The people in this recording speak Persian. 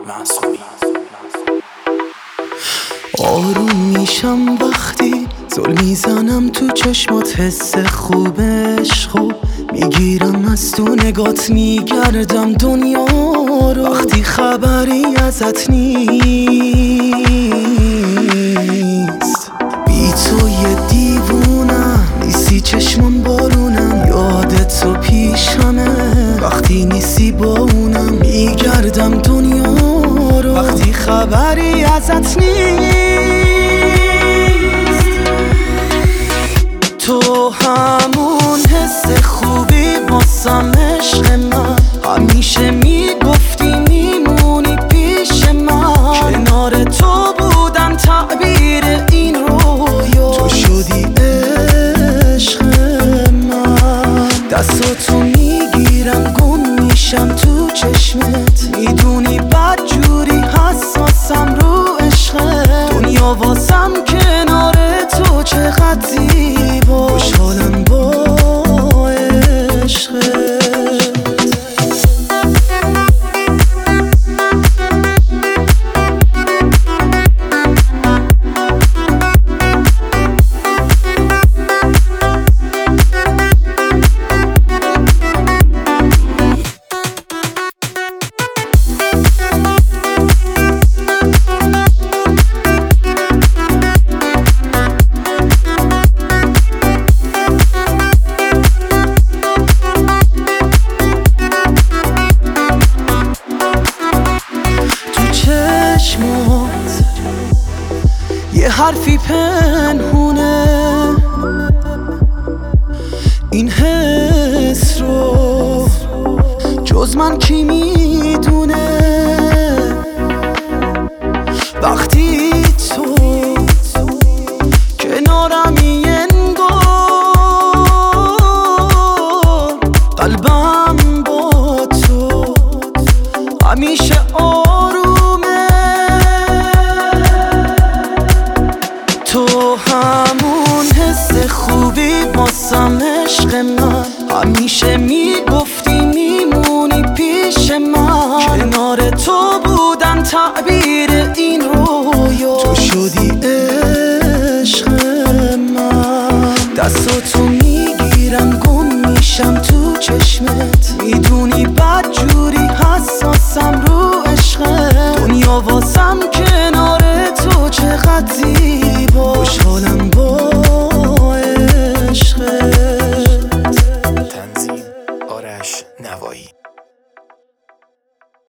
معصومی. آروم میشم وقتی زل میزنم تو چشمات، حس خوب عشقو میگیرم از تو نگات، میگردم دنیا رو وقتی خبری ازت نیست. بی تو یه دیوونم، نیستی چشمم بارونم، یادت تو پیشمه وقتی نیستی با اونم، میگردم دنیا رو وقتی خبری ازت نیست. تو همون حس خوبی واسم عشق من، همیشه میگفتی میمونی پیش من، کنار تو بودن تعبیر این رویا، تو شدی عشق من. دستاتو میگیرم گم میشم تو چشمت، میدونی بدجوری حساسم رو عشقت، دنیا واسم کنار تو چقدر زیبا، خوشحالم با عشقت. یه حرفی پنهونه، این حس رو جز من کی میدونه، وقتی تو کنارمی انگار قلبم با تو همیشه آرومه. تو همون حس خوبی واسم عشق من، همیشه میگفتی میمونی پیش من، کنار تو بودن تعبیر این رویا، تو شدی عشق من. دستاتو میگیرم گم میشم تو چشمت، میدونی بدجوری حساسم رو عشقت، دنیا واسم کنار تو چقدر زیبا، خوشحالم با عشقت. تنظیم آرش نوایی.